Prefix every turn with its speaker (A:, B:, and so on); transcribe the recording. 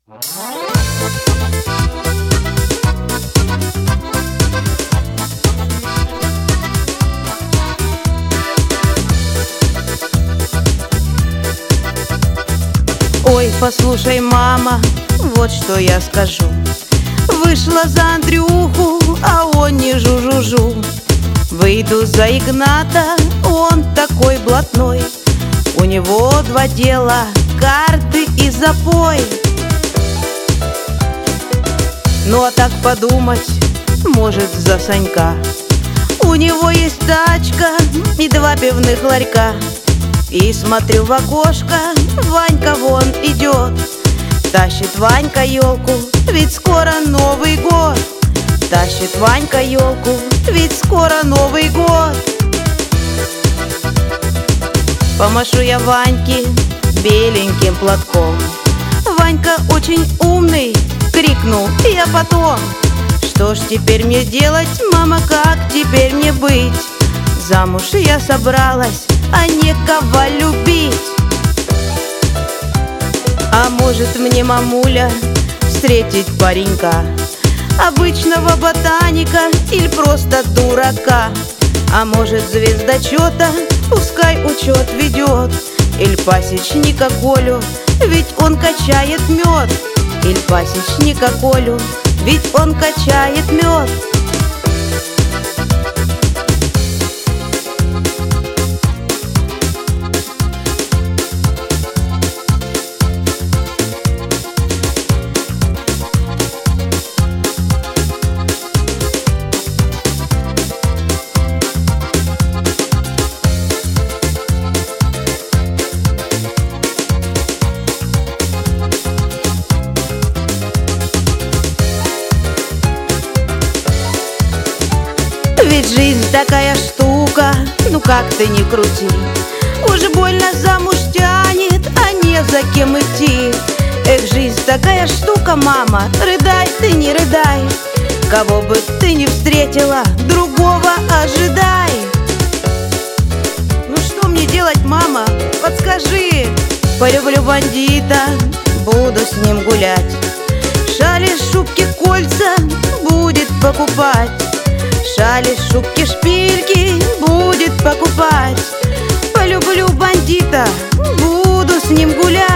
A: Ой, послушай, мама, вот что я скажу. Вышла за Андрюху, а он не жу-жу-жу. Выйду за Игната, он такой блатной. У него два дела — карты и запой. Ну а так подумать, может, за Санька. У него есть тачка и два пивных ларька. И смотрю в окошко, Ванька вон идет. Тащит Ванька елку, ведь скоро Новый год. Тащит Ванька елку, ведь скоро Новый год. Помашу я Ваньке беленьким платком. Ванька очень умный, крикнул я потом. Что ж теперь мне делать, мама, как теперь мне быть? Замуж я собралась, а некого любить. А может мне, мамуля, встретить паренька, обычного ботаника или просто дурака? А может звездочета, пускай учет ведет, или пасечника Колю, ведь он качает мед. Или пасечника Колю, ведь он качает мед. Ведь жизнь такая штука, ну как ты ни крути, уже больно замуж тянет, а не за кем идти. Эх, жизнь такая штука, мама, рыдай ты, не рыдай. Кого бы ты ни встретила, другого ожидай. Ну что мне делать, мама, подскажи. Полюблю бандита, буду с ним гулять. Шали, шубки, кольца будет покупать. Шали, шубки, шпильки будет покупать. Полюблю бандита, буду с ним гулять.